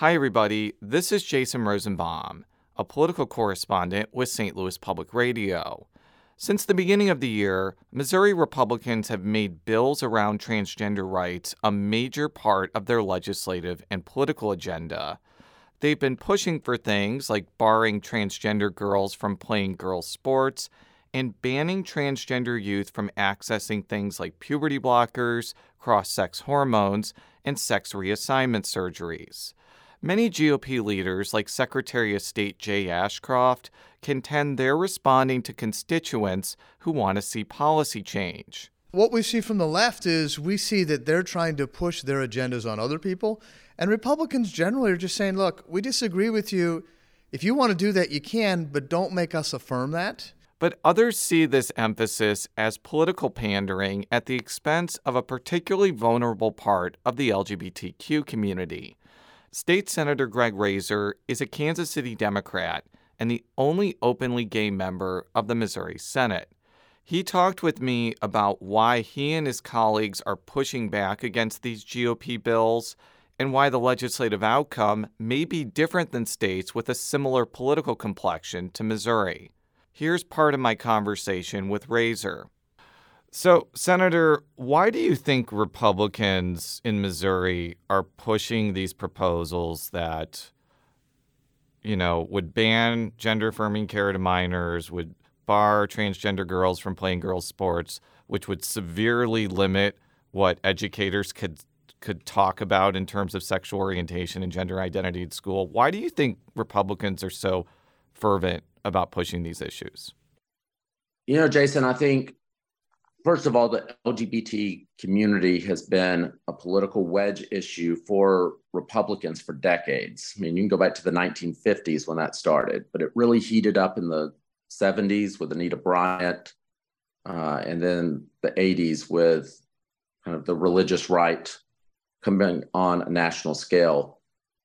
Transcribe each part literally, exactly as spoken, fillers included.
Hi, everybody. This is Jason Rosenbaum, a political correspondent with Saint Louis Public Radio. Since the beginning of the year, Missouri Republicans have made bills around transgender rights a major part of their legislative and political agenda. They've been pushing for things like barring transgender girls from playing girls' sports and banning transgender youth from accessing things like puberty blockers, cross-sex hormones, and sex reassignment surgeries. Many G O P leaders, like Secretary of State Jay Ashcroft, contend they're responding to constituents who want to see policy change. What we see from the left is we see that they're trying to push their agendas on other people, and Republicans generally are just saying, look, we disagree with you. If you want to do that, you can, but don't make us affirm that. But others see this emphasis as political pandering at the expense of a particularly vulnerable part of the L G B T Q community. State Senator Greg Razer is a Kansas City Democrat and the only openly gay member of the Missouri Senate. He talked with me about why he and his colleagues are pushing back against these G O P bills and why the legislative outcome may be different than states with a similar political complexion to Missouri. Here's part of my conversation with Razer. So, Senator, why do you think Republicans in Missouri are pushing these proposals that, you know, would ban gender-affirming care to minors, would bar transgender girls from playing girls' sports, which would severely limit what educators could could talk about in terms of sexual orientation and gender identity at school? Why do you think Republicans are so fervent about pushing these issues? You know, Jason, I think, first of all, the L G B T community has been a political wedge issue for Republicans for decades. I mean, you can go back to the nineteen fifties when that started, but it really heated up in the seventies with Anita Bryant, uh, and then the eighties with kind of the religious right coming on a national scale.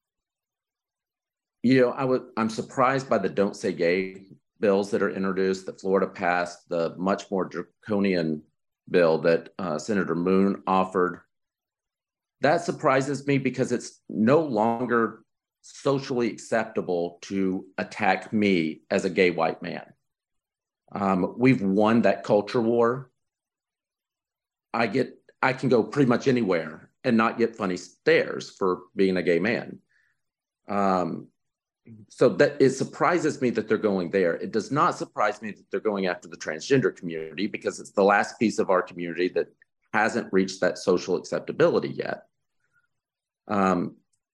You know, I would, I'm surprised by the Don't Say Gay bills that are introduced, that Florida passed, the much more draconian bill that uh, Senator Moon offered. That surprises me because it's no longer socially acceptable to attack me as a gay white man. Um, we've won that culture war. I get, I can go pretty much anywhere and not get funny stares for being a gay man. Um, So that it surprises me that they're going there. It does not surprise me that they're going after the transgender community because it's the last piece of our community that hasn't reached that social acceptability yet. Um,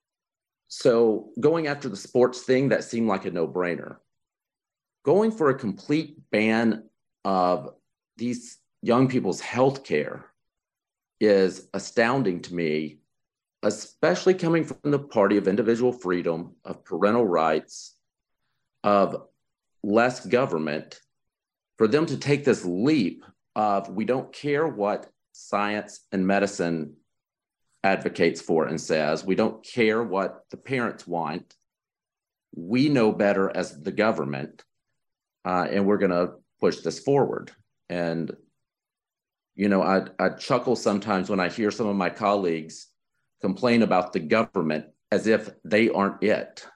so going after the sports thing, that seemed like a no-brainer. Going for a complete ban of these young people's health care is astounding to me, especially coming from the party of individual freedom, of parental rights, of less government, for them to take this leap of we don't care what science and medicine advocates for and says, we don't care what the parents want, we know better as the government, uh, and we're gonna push this forward. And, you know, I, I chuckle sometimes when I hear some of my colleagues complain about the government as if they aren't it.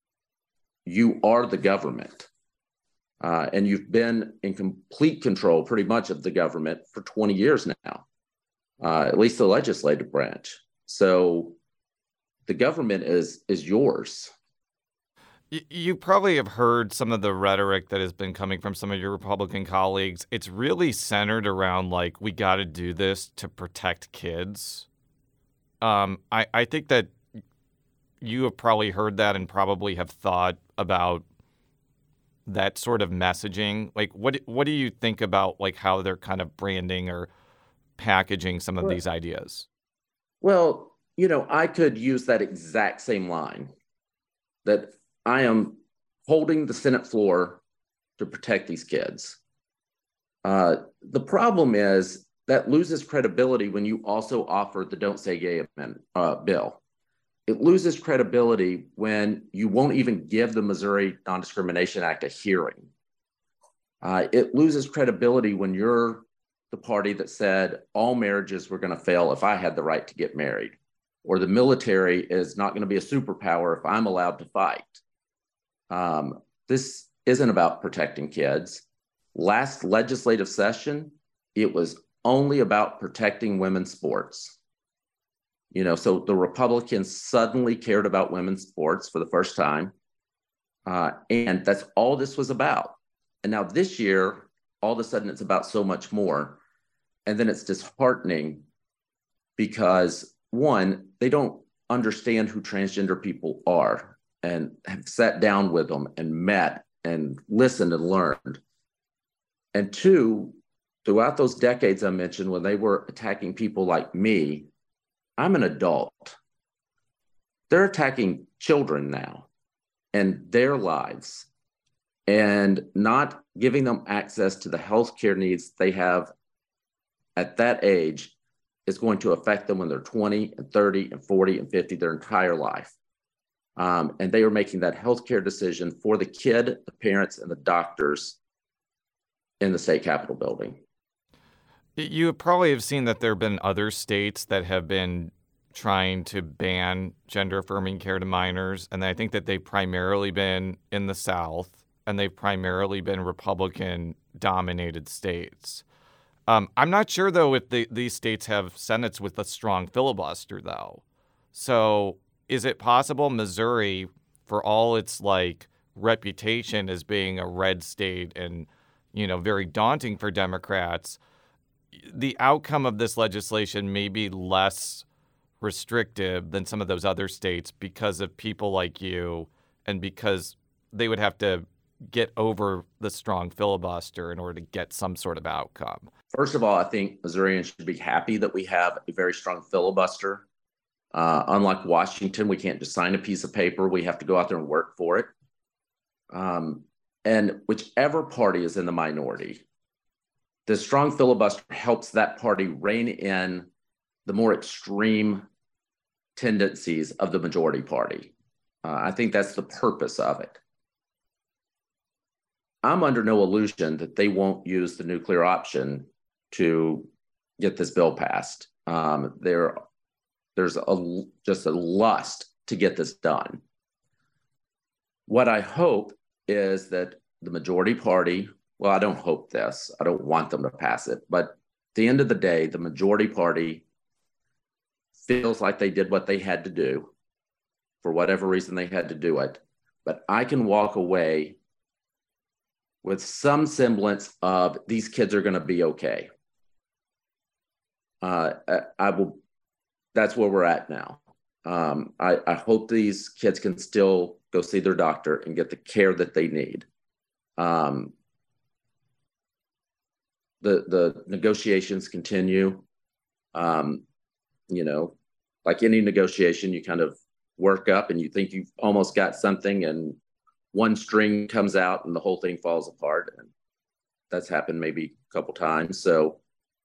You are the government. Uh, and you've been in complete control pretty much of the government for twenty years now, uh, at least the legislative branch. So the government is, is yours. You probably have heard some of the rhetoric that has been coming from some of your Republican colleagues. It's really centered around, like, we got to do this to protect kids. Um, I, I think that you have probably heard that and probably have thought about that sort of messaging. Like, what what do you think about, like, how they're kind of branding or packaging some of well, these ideas? Well, you know, I could use that exact same line, that I am holding the Senate floor to protect these kids. Uh, the problem is that loses credibility when you also offer the Don't Say Gay amendment, uh, bill. It loses credibility when you won't even give the Missouri Non-Discrimination Act a hearing. Uh, it loses credibility when you're the party that said all marriages were going to fail if I had the right to get married. or the military is not going to be a superpower if I'm allowed to fight. Um, this isn't about protecting kids. Last legislative session, it was only about protecting women's sports. You know, so the Republicans suddenly cared about women's sports for the first time. Uh, and that's all this was about. And now this year, all of a sudden it's about so much more. And then it's disheartening because, one, they don't understand who transgender people are and have sat down with them and met and listened and learned. And two, throughout those decades I mentioned, when they were attacking people like me, I'm an adult. They're attacking children now and their lives, and not giving them access to the healthcare needs they have at that age is going to affect them when they're twenty and thirty and forty and fifty, their entire life. Um, and they are making that healthcare decision for the kid, the parents, and the doctors in the state capitol building. You probably have seen that there have been other states that have been trying to ban gender-affirming care to minors, and I think that they've primarily been in the South, and they've primarily been Republican-dominated states. Um, I'm not sure, though, if the, these states have Senates with a strong filibuster, though. So is it possible Missouri, for all its, like, reputation as being a red state and, you know, very daunting for Democrats, the outcome of this legislation may be less restrictive than some of those other states because of people like you and because they would have to get over the strong filibuster in order to get some sort of outcome? First of all, I think Missourians should be happy that we have a very strong filibuster. Uh, unlike Washington, we can't just sign a piece of paper. We have to go out there and work for it. Um, and whichever party is in the minority, the strong filibuster helps that party rein in the more extreme tendencies of the majority party. Uh, I think that's the purpose of it. I'm under no illusion that they won't use the nuclear option to get this bill passed. Um, there, there's a, just a lust to get this done. What I hope is that the majority party, well, I don't hope this, I don't want them to pass it, but at the end of the day, the majority party feels like they did what they had to do for whatever reason they had to do it. But I can walk away with some semblance of these kids are going to be okay. Uh, I, I will. That's where we're at now. Um, I, I hope these kids can still go see their doctor and get the care that they need. Um, the the negotiations continue. Um, you know, like any negotiation, you kind of work up and you think you've almost got something, and one string comes out and the whole thing falls apart. And that's happened maybe a couple times. So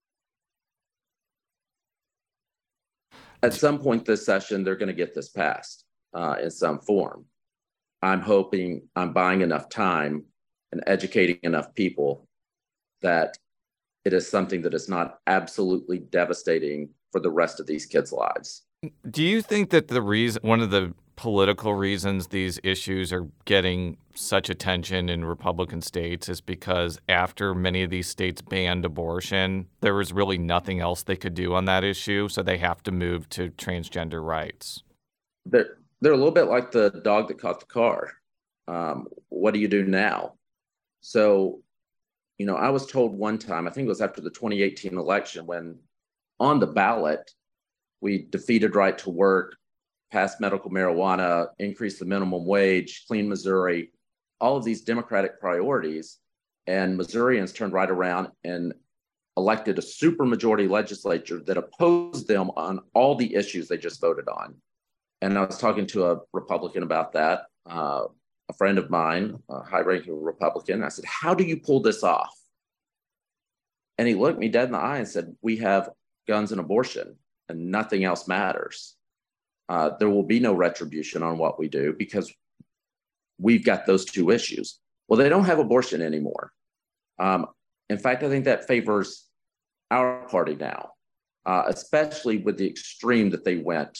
at some point this session, they're going to get this passed uh, in some form. I'm hoping I'm buying enough time and educating enough people that it is something that is not absolutely devastating for the rest of these kids' lives. Do you think that the reason, one of the political reasons these issues are getting such attention in Republican states is because after many of these states banned abortion, there was really nothing else they could do on that issue, so they have to move to transgender rights? They're, they're a little bit like the dog that caught the car. Um, what do you do now? So, you know, I was told one time, I think it was after the twenty eighteen election, when on the ballot, we defeated right to work, passed medical marijuana, increased the minimum wage, clean Missouri, all of these Democratic priorities. And Missourians turned right around and elected a supermajority legislature that opposed them on all the issues they just voted on. And I was talking to a Republican about that, uh, a friend of mine, a high-ranking Republican. I said, how do you pull this off? And he looked me dead in the eye and said, we have guns and abortion, and nothing else matters. Uh, there will be no retribution on what we do because we've got those two issues. Well, they don't have abortion anymore. Um, in fact, I think that favors our party now, uh, especially with the extreme that they went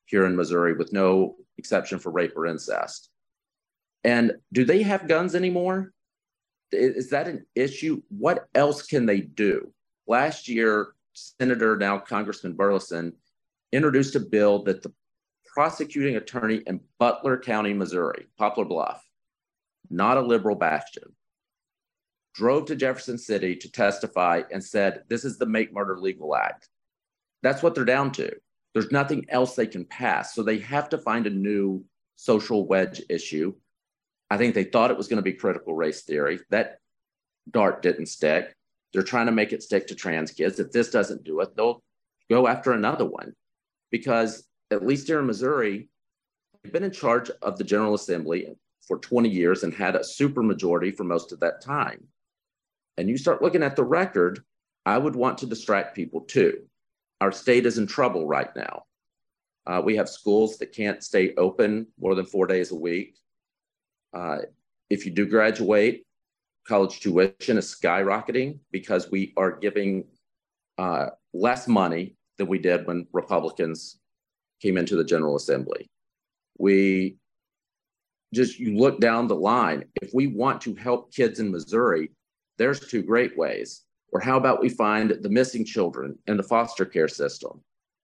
here in Missouri with no exception for rape or incest. And do they have guns anymore? Is that an issue? What else can they do? Last year, Senator, now Congressman Burleson, introduced a bill that the prosecuting attorney in Butler County, Missouri, Poplar Bluff, not a liberal bastion, drove to Jefferson City to testify and said, this is the Make Murder Legal Act. That's what they're down to. There's nothing else they can pass. So they have to find a new social wedge issue. I think they thought it was going to be critical race theory. That dart didn't stick. They're trying to make it stick to trans kids. If this doesn't do it, they'll go after another one. Because at least here in Missouri, they've been in charge of the General Assembly for twenty years and had a supermajority for most of that time. And you start looking at the record, I would want to distract people too. Our state is in trouble right now. Uh, we have schools that can't stay open more than four days a week. Uh, if you do graduate, college tuition is skyrocketing because we are giving uh, less money than we did when Republicans came into the General Assembly. We just, you look down the line, if we want to help kids in Missouri, there's two great ways. Or how about we find the missing children in the foster care system?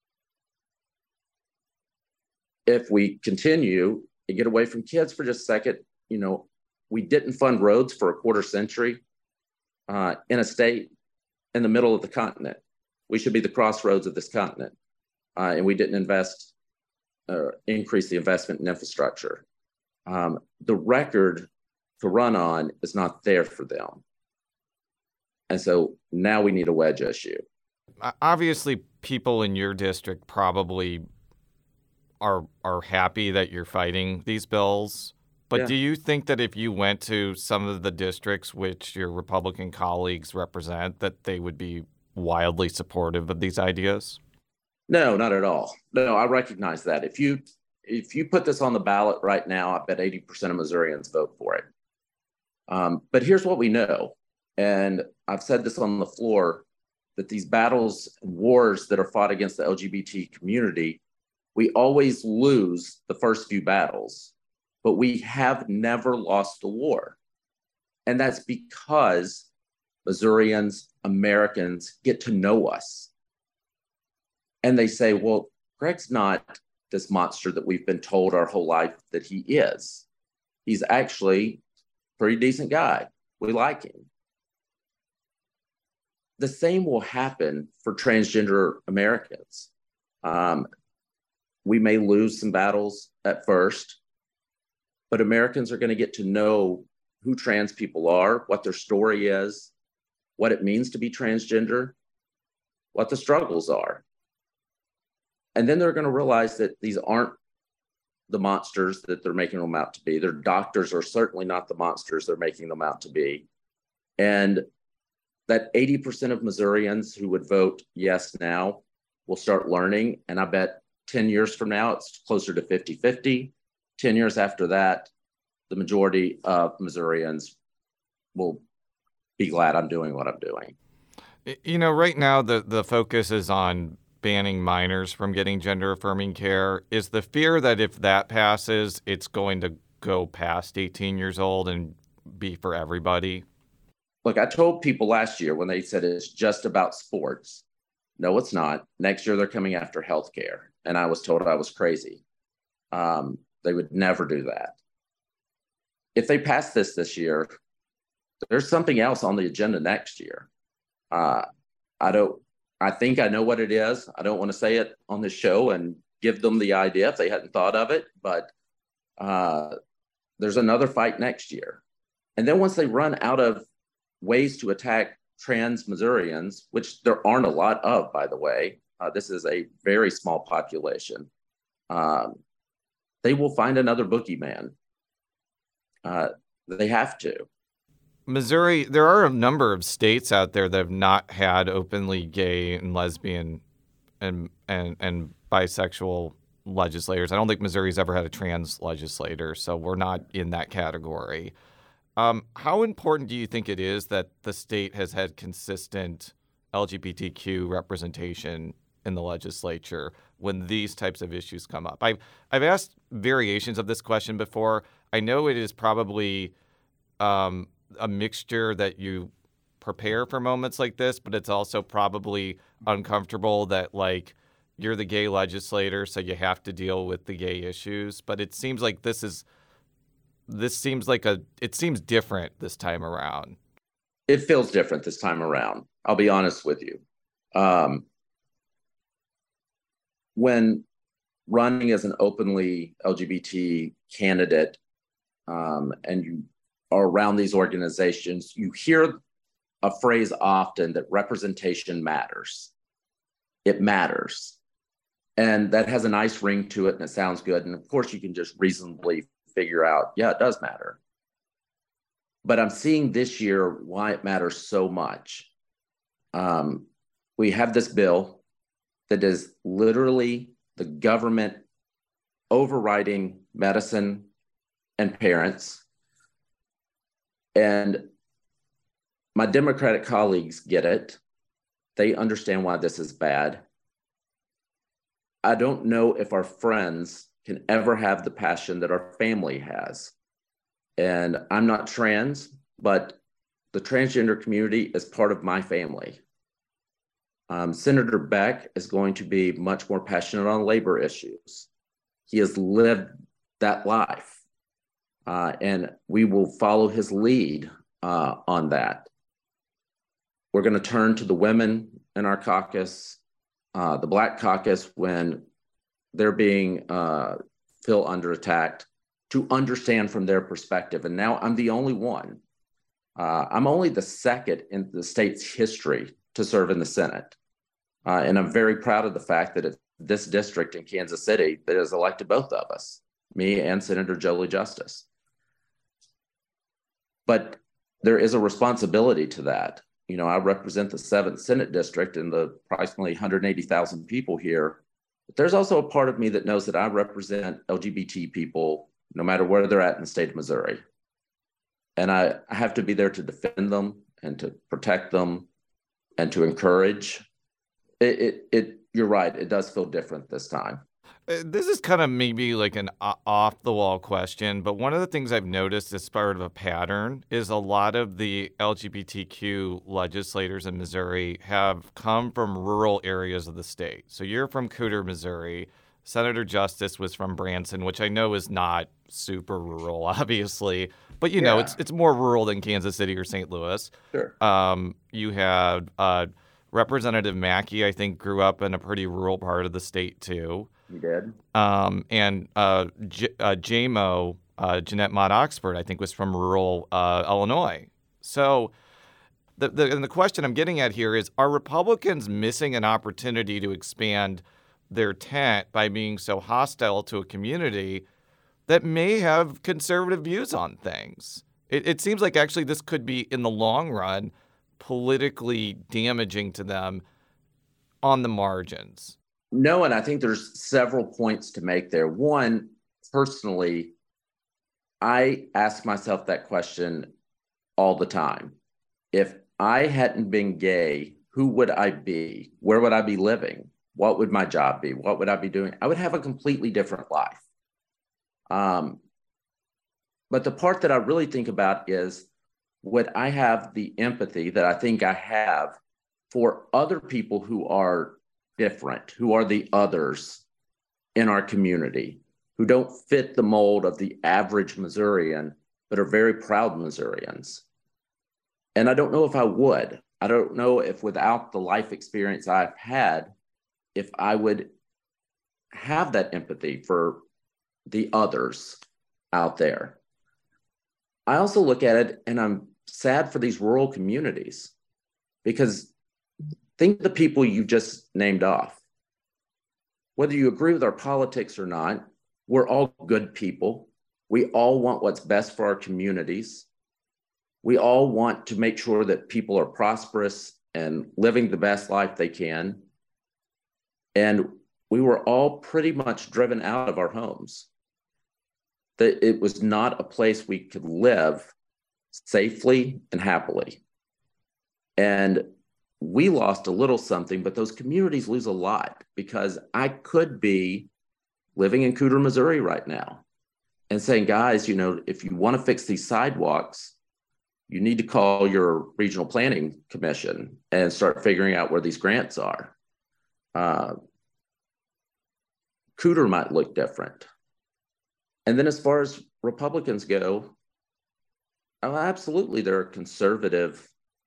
If we continue and get away from kids for just a second, you know, we didn't fund roads for a quarter century uh, in a state in the middle of the continent. We should be the crossroads of this continent. Uh, and we didn't invest, uh, increase the investment in infrastructure. Um, the record to run on is not there for them. And so now we need a wedge issue. Obviously, people in your district probably are are happy that you're fighting these bills. But yeah. Do you think that if you went to some of the districts which your Republican colleagues represent, that they would be wildly supportive of these ideas? No, not at all. No, I recognize that. If you if you put this on the ballot right now, I bet eighty percent of Missourians vote for it. Um, but here's what we know. And I've said this on the floor, that these battles and wars that are fought against the L G B T community, we always lose the first few battles, but we have never lost the war. And that's because Missourians, Americans get to know us. And they say, well, Greg's not this monster that we've been told our whole life that he is. He's actually a pretty decent guy. We like him. The same will happen for transgender Americans. Um, we may lose some battles at first, but Americans are going to get to know who trans people are, what their story is, what it means to be transgender, what the struggles are. And then they're going to realize that these aren't the monsters that they're making them out to be. Their doctors are certainly not the monsters they're making them out to be. And that eighty percent of Missourians who would vote yes now will start learning. And I bet ten years from now, it's closer to fifty-fifty. ten years after that, the majority of Missourians will be glad I'm doing what I'm doing. You know, right now, the, the focus is on banning minors from getting gender-affirming care. Is the fear that if that passes, it's going to go past eighteen years old and be for everybody? Look, I told people last year when they said it's just about sports. No, it's not. Next year, they're coming after healthcare. And I was told I was crazy. Um, they would never do that. If they pass this this year, there's something else on the agenda next year. Uh, I don't, I think I know what it is. I don't want to say it on this show and give them the idea if they hadn't thought of it, but uh, there's another fight next year. And then once they run out of ways to attack trans Missourians, which there aren't a lot of, by the way. Uh, this is a very small population. Um, they will find another boogeyman. Uh, they have to. Missouri, there are a number of states out there that have not had openly gay and lesbian and and and bisexual legislators. I don't think Missouri's ever had a trans legislator, so we're not in that category. Um, how important do you think it is that the state has had consistent L G B T Q representation in the legislature? when these types of issues come up? I've, I've asked variations of this question before. I know it is probably um, a mixture that you prepare for moments like this, but it's also probably uncomfortable that, like, you're the gay legislator, so you have to deal with the gay issues. But it seems like this is, this seems like a, it seems different this time around. It feels different this time around. I'll be honest with you. Um, when running as an openly L G B T candidate, um, and you are around these organizations, you hear a phrase often that representation matters. It matters. And that has a nice ring to it and it sounds good. And of course, you can just reasonably figure out, yeah, it does matter. But I'm seeing this year why it matters so much. Um, we have this bill that is literally the government overriding medicine and parents. And my Democratic colleagues get it. They understand why this is bad. I don't know if our friends can ever have the passion that our family has. And I'm not trans, but the transgender community is part of my family. Um, Senator Beck is going to be much more passionate on labor issues. He has lived that life, uh, and we will follow his lead uh, on that. We're going to turn to the women in our caucus, uh, the Black caucus, when they're being uh, feel under attack, to understand from their perspective. And now I'm the only one. Uh, I'm only the second in the state's history to serve in the Senate. Uh, and I'm very proud of the fact that it's this district in Kansas City that has elected both of us, me and Senator Jolie Justice. But there is a responsibility to that. You know, I represent the seventh Senate district and the approximately one hundred eighty thousand people here. But there's also a part of me that knows that I represent L G B T people no matter where they're at in the state of Missouri. And I, I have to be there to defend them and to protect them and to encourage. It, it, it you're right, it does feel different this time. This is kind of maybe like an off-the-wall question, but one of the things I've noticed as part of a pattern is a lot of the L G B T Q legislators in Missouri have come from rural areas of the state. So you're from Cooter, Missouri. Senator Justice was from Branson, which I know is not super rural, obviously, but you know, yeah. it's it's more rural than Kansas City or Saint Louis. Sure. Um, you had uh, Representative Mackey, I think, grew up in a pretty rural part of the state too. He did. Um, and uh, J- uh, J M O, uh, Jeanette Mott Oxford, I think, was from rural uh, Illinois. So the, the and the question I'm getting at here is, are Republicans missing an opportunity to expand their tent by being so hostile to a community that may have conservative views on things? It, it seems like actually this could be, in the long run, politically damaging to them on the margins. No, and I think there's several points to make there. One, personally, I ask myself that question all the time. If I hadn't been gay, who would I be? Where would I be living? What would my job be? What would I be doing? I would have a completely different life. Um, but the part that I really think about is, would I have the empathy that I think I have for other people who are different, who are the others in our community, who don't fit the mold of the average Missourian, but are very proud Missourians? And I don't know if I would. I don't know if without the life experience I've had, if I would have that empathy for the others out there. I also look at it and I'm sad for these rural communities, because think of the people you just named off. Whether you agree with our politics or not, we're all good people. We all want what's best for our communities. We all want to make sure that people are prosperous and living the best life they can. And we were all pretty much driven out of our homes. That it was not a place we could live safely and happily. And we lost a little something, but those communities lose a lot, because I could be living in Cooter, Missouri right now and saying, guys, you know, if you want to fix these sidewalks, you need to call your regional planning commission and start figuring out where these grants are. Uh, Cooter might look different. And then as far as Republicans go, oh, absolutely, there are conservative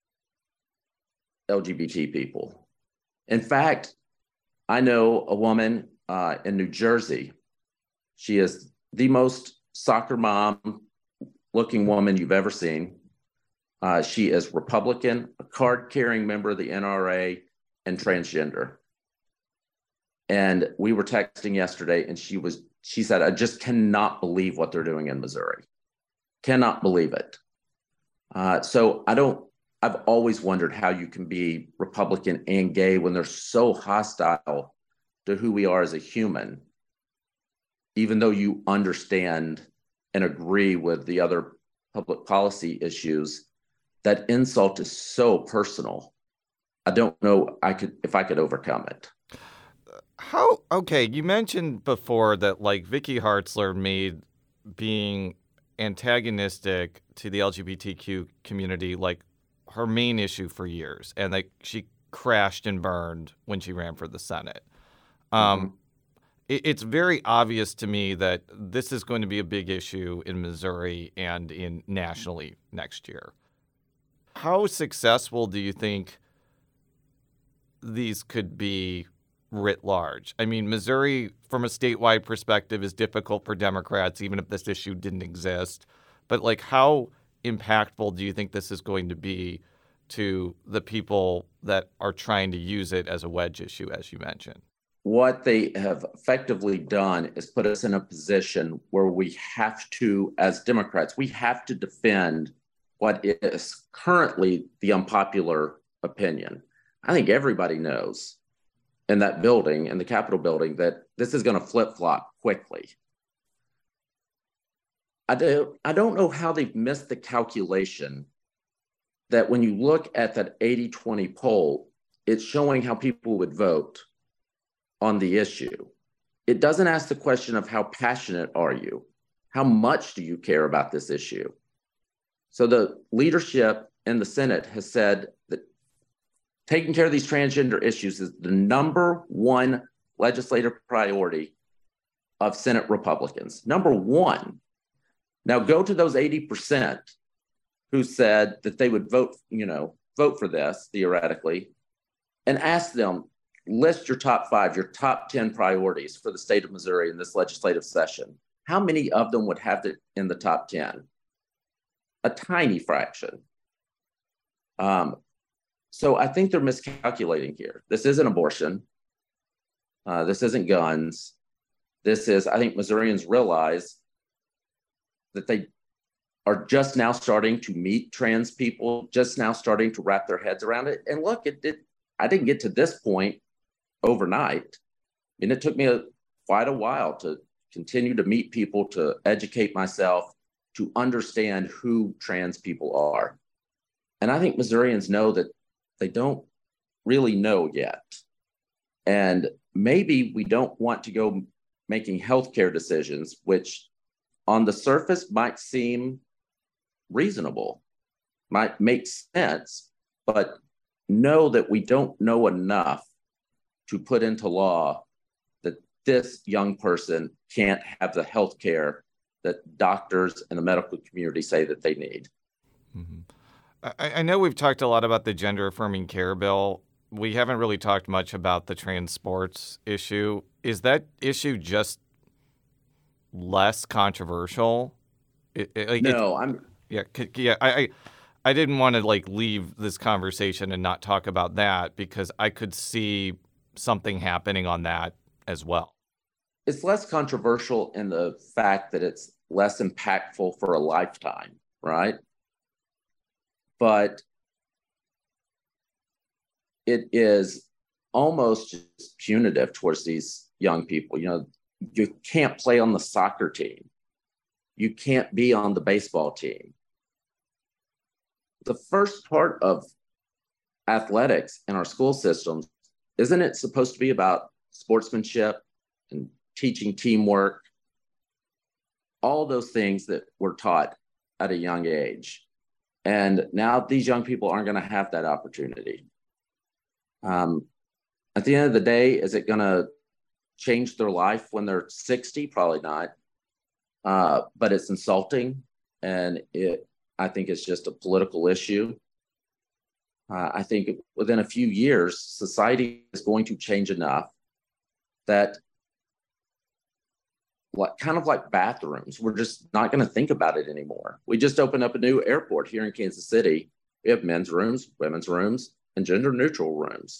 L G B T people. In fact, I know a woman uh, in New Jersey. She is the most soccer mom looking woman you've ever seen. Uh, she is Republican, a card-carrying member of the N R A, and transgender. And we were texting yesterday, and she was she said, I just cannot believe what they're doing in Missouri. Cannot believe it. Uh, so I don't, I've always wondered how you can be Republican and gay when they're so hostile to who we are as a human, even though you understand and agree with the other public policy issues. That insult is so personal. I don't know I could if I could overcome it. How, okay, you mentioned before that like Vicky Hartzler made being antagonistic to the L G B T Q community like her main issue for years, and like she crashed and burned when she ran for the Senate. Um, mm-hmm. it, it's very obvious to me that this is going to be a big issue in Missouri and in nationally next year. How successful do you think these could be writ large? I mean, Missouri, from a statewide perspective, is difficult for Democrats, even if this issue didn't exist. But, like, how impactful do you think this is going to be to the people that are trying to use it as a wedge issue, as you mentioned? What they have effectively done is put us in a position where we have to, as Democrats, we have to defend what is currently the unpopular opinion. I think everybody knows in that building, in the Capitol building, that this is going to flip-flop quickly. I don't, I don't know how they've missed the calculation that when you look at that eighty twenty poll, it's showing how people would vote on the issue. It doesn't ask the question of how passionate are you? How much do you care about this issue? So the leadership in the Senate has said that taking care of these transgender issues is the number one legislative priority of Senate Republicans. Number one. Now go to those eighty percent who said that they would vote, you know, vote for this theoretically, and ask them, list your top five, your top ten priorities for the state of Missouri in this legislative session. How many of them would have it in the top ten? A tiny fraction. Um, So I think they're miscalculating here. This isn't abortion. Uh, this isn't guns. This is, I think Missourians realize that they are just now starting to meet trans people, just now starting to wrap their heads around it. And look, it did. I didn't get to this point overnight. And it took me a, quite a while to continue to meet people, to educate myself, to understand who trans people are. And I think Missourians know that they don't really know yet. And maybe we don't want to go making healthcare decisions, which on the surface might seem reasonable, might make sense, but know that we don't know enough to put into law that this young person can't have the healthcare that doctors and the medical community say that they need. Mm-hmm. I, I know we've talked a lot about the gender affirming care bill. We haven't really talked much about the trans sports issue. Is that issue just less controversial? It, it, like, no, it, I'm. Yeah, yeah. I, I, I didn't want to like leave this conversation and not talk about that because I could see something happening on that as well. It's less controversial in the fact that it's less impactful for a lifetime, right? But it is almost just punitive towards these young people. You know, you can't play on the soccer team. You can't be on the baseball team. The first part of athletics in our school systems, isn't it supposed to be about sportsmanship and teaching teamwork? All those things that we're taught at a young age. And now these young people aren't going to have that opportunity. Um, at the end of the day, is it going to change their life when they're sixty? Probably not. Uh, but it's insulting, and it, I think it's just a political issue. Uh, I think within a few years, society is going to change enough that, like, kind of like bathrooms, we're just not going to think about it anymore. We just opened up a new airport here in Kansas City. We have men's rooms, women's rooms, and gender neutral rooms.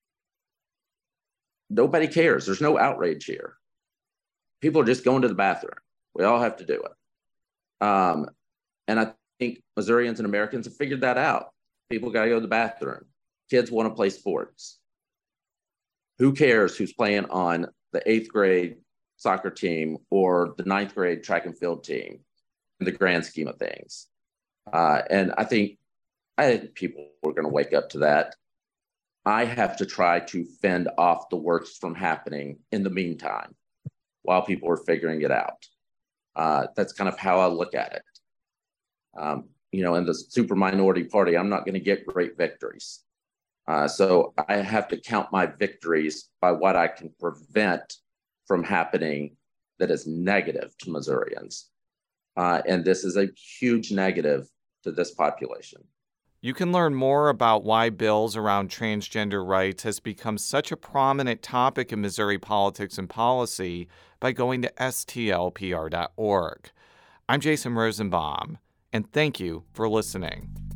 Nobody cares. There's no outrage here. People are just going to the bathroom. We all have to do it. Um, and I think Missourians and Americans have figured that out. People got to go to the bathroom. Kids want to play sports. Who cares who's playing on the eighth grade soccer team or the ninth grade track and field team in the grand scheme of things? Uh, and I think, I think people are going to wake up to that. I have to try to fend off the worst from happening in the meantime while people are figuring it out. Uh, that's kind of how I look at it. Um, you know, in the super minority party, I'm not going to get great victories. Uh, so I have to count my victories by what I can prevent from happening that is negative to Missourians. Uh, and this is a huge negative to this population. You can learn more about why bills around transgender rights has become such a prominent topic in Missouri politics and policy by going to S T L P R dot org. I'm Jason Rosenbaum, and thank you for listening.